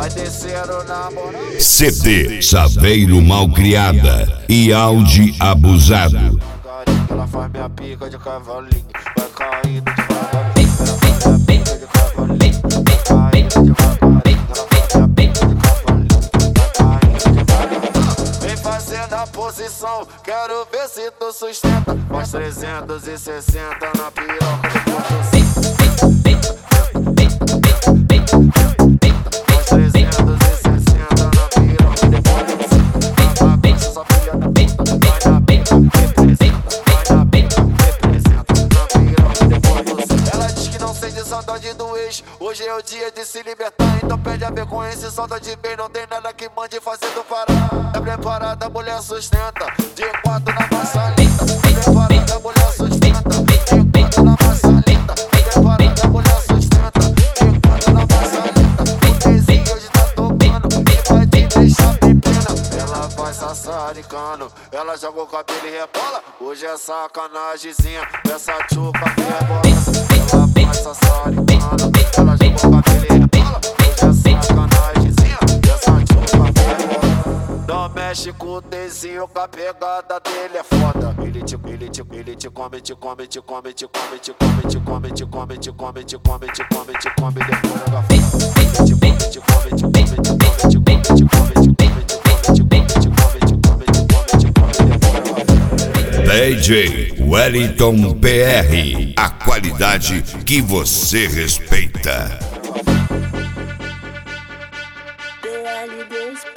vai descendo na moral. CD Saveiro Malcriada e Audi Abusado. Ela faz minha pica de cavalinho, vai caindo devagarinho. Ela faz minha pica de cavalinho, vai caindo devagarinho. Ela faz minha pica de cavalinho, vai caindo devagarinho. Vem fazendo a posição, quero ver se tu sustenta. Mais 360 na piroca depois do cinto. Mais 360 na piroca depois do cinto. Na cabeça, sua filha da puta, vai na pica, representa. Vai na pica, representa. Na piroca depois do cinto. Ela diz que não sente saudade do ex, hoje é o dia de se libertar. Então perde a vergonha, se solta de bem. Não tem nada que mande fazendo parar. Tá preparada, a mulher sustenta. De 4 na maçalita. Tá preparada, a mulher sustenta. De 4 na maçalita. Tá preparada, a mulher sustenta. De 4 na maçalita. O desenho hoje tá tocando e vai te deixar bem plena. Ela vai sassaricando, ela joga o cabelo e rebola. Hoje é sacanagemzinha, essa tchuca que rebola. Ela vai sassaricando, ela joga o cabelo e rebola. Hoje é sacanagemzinha, essa tchuca que rebola. Não mexe com o desenho, que a pegada dele é foda. Ele te come, te come, te come, te come, te come, te come, te come, te come, te come, te come, te come, te come, depois joga fora. Te come, te come, te come, te come, te come, te come, te come, te come, te come, te come, te come, te come, depois joga fora. DJ Wellington PR, a qualidade que você respeita. DL2